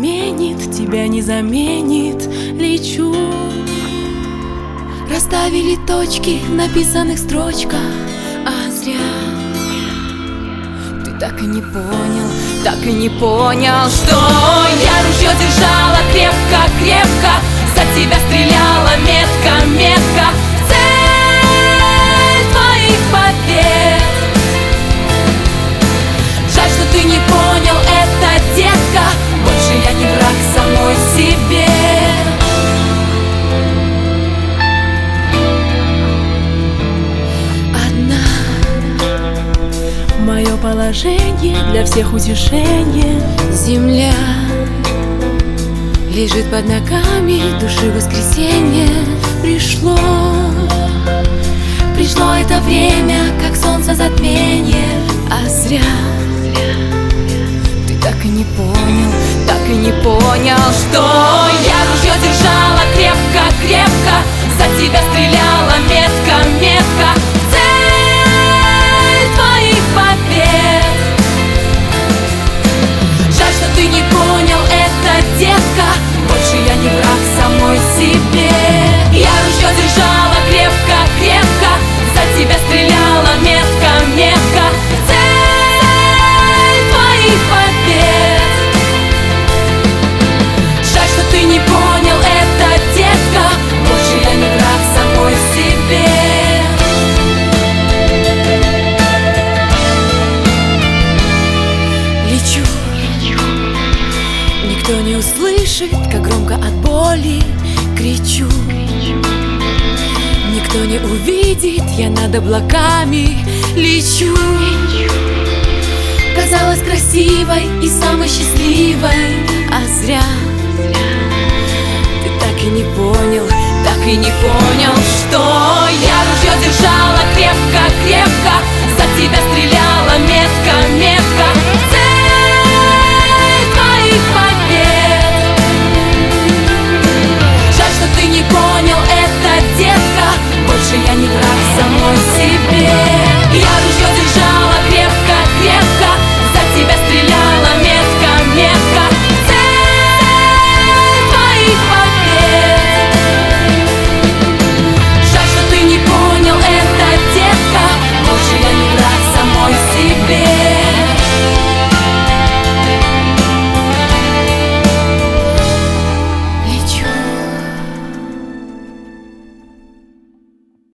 заменит, тебя не заменит. Лечу. Расставили точки в написанных строчках, а зря. Ты так и не понял, что я ружье держала крепко-крепко, за тебя стреляла метко-метко, в цель твоих побед. Жаль, что ты не понял это, детка, больше я не враг самой себе. Мое положение для всех утешение. Земля лежит под ногами, души воскресенье. Пришло это время, как солнце затмение. А зря. Ты так и не понял, что я ружье держала крепко-крепко, за тебя стреляла метко-метко, в цель твоих побед. Жаль, что ты не понял это, детка, больше я не враг самой себе. Я ружье держала крепко-крепко, за тебя стреляла метко-метко, в цель твоих побед. Жаль, что ты не понял это, детка, больше я не враг самой себе. Лечу. Никто не услышит, как громко от боли кричу. Никто не увидит, я над облаками лечу. Казалась красивой и самой счастливой, а зря. Ты так и не понял,